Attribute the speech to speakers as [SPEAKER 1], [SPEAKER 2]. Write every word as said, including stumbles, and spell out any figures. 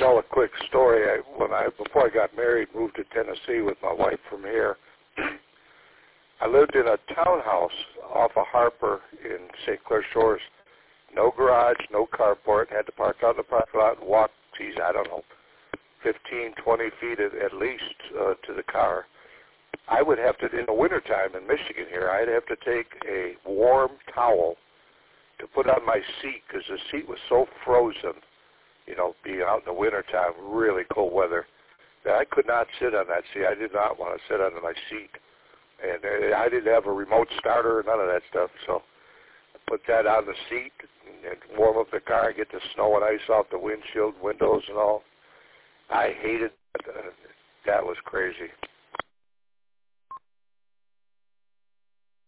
[SPEAKER 1] tell a quick story. I, when I before I got married, moved to Tennessee with my wife from here. I lived in a townhouse off of Harper in Saint Clair Shores. No garage, no carport. Had to park out in the parking lot and walk, geez, I don't know, fifteen, twenty feet at, at least uh, to the car. I would have to, in the wintertime in Michigan here, I'd have to take a warm towel to put on my seat because the seat was so frozen, you know, being out in the wintertime, really cold weather, that I could not sit on that seat. I did not want to sit on my seat. And uh, I didn't have a remote starter or none of that stuff, so I put that on the seat and, and warm up the car, get the snow and ice off the windshield, windows and all. I hated that. Uh, that was crazy.